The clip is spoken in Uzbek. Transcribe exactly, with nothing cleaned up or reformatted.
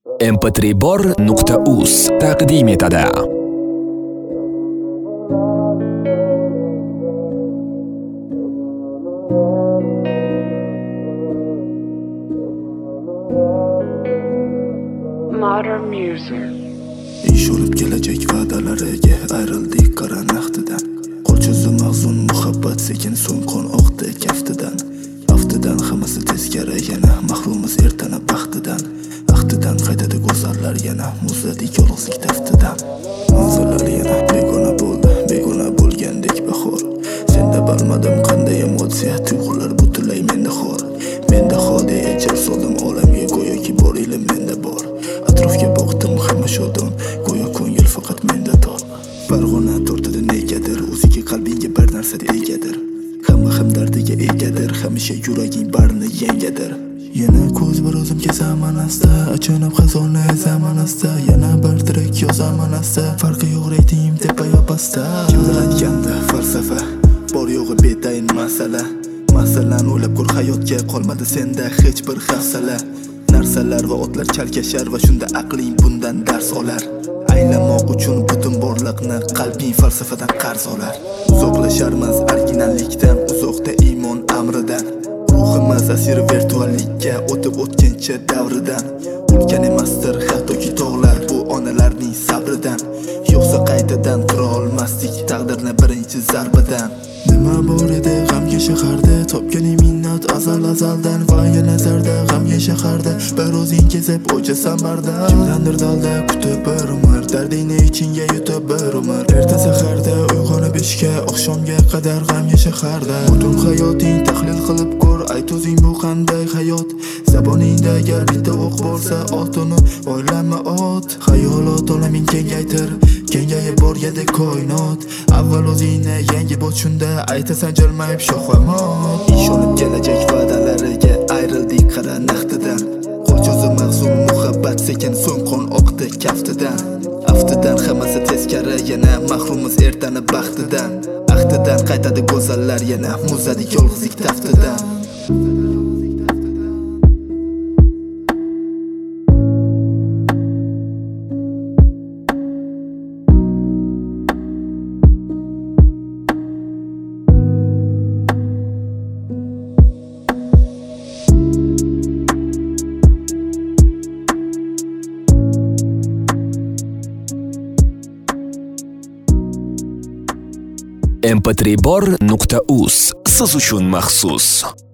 em p tri bor nuqta uz taqdim etadi. Modern music. Ish olib kelajak va'dalariga ayrildik qara naftidan. Qo'l cho'zdi mahzun muhabbat sekin so'ng qon oqdi kaftidan. Aftidan hammasi teskari yana mahrumimiz ertana baxtidan. Vaqtidan qaytadi go'zallar yana muzladik yolg'izlik taftidan. Manzillar yana begona bo'ldi, begona bo'lgandek bahor. Senda bilmadim qanday emotsiya, tuyg'ular butunlay menda xor. Menda xodiya jar soldim olamga go'yoki bor ilm menda bor. Atrofga boqdim hamma shodon, go'yo ko'ngil faqat menda tor. Farg'ona tortadi negadir, o'ziga qalbinga bir narsa egadir. Hamma ham dardiga egadir, hamisha yuraging barini yengadir. Yana ko'z bir o'zimga zaman asta, achinib xazona zaman asta, yana bir tirik yozaman asta. Farqi yo'q reyting tepa yo pasta. Kimdir aytganda falsafa, bor yo'g'i betayin masala. Masalani o'ylab ko'r, hayotga qolmadi senda hech bir hafsala. Narsalar va otlar chalkashar va shunda aqling bundan dars olar. Aylamoq uchun butun borliqni qalbing falsafadan qarz olar. Uzoqlasharmiz originallikdan, uzoqda iymon amridan. Ruhimiz asir virtuallikka o'tib o'tkinchi davridan. Ulkan emasdir hattoki tog'lar bu onalarning sabridan. Yo'qsa qaytadan tura olmasdik taqdirni birinchi zarbadan. Nima bor edi g'amga shaharda, topganing minnat azal azaldan. Va yana nazarda g'amga shaharda, bir o'zing kezib o'chasan barda. Kimdandir dalda kutib bir umr, dardingni ichingga yutib bir umr. Erta saharda uyg'onib ishga, oqshomga qadar g'amga shaharda. Butun hayoting tahlil qilib ko'r, ayt o'zing bu qanday hayot. Zaboningda agar bitta o'q bo'lsa, otini o'ylama ot. Xayolot olaming kengaytir, kengayib borganda koinot. Avval o'zingni yangi bot, shunda aytasan jilmayib shoh va mot. Ish olib kelajak va'dalariga ayrildik qara naftidan. Qo'l cho'zdi mahzun muhabbat sekin so'ng qon oqdi kaftidan. Aftidan hammasi teskari yana mahrumimiz ertani baxtidan. Ahtidan qaytadi go'zallar yana muzladik yolg'izlik taftidan. em p tri bor nuqta uz siz uchun maxsus.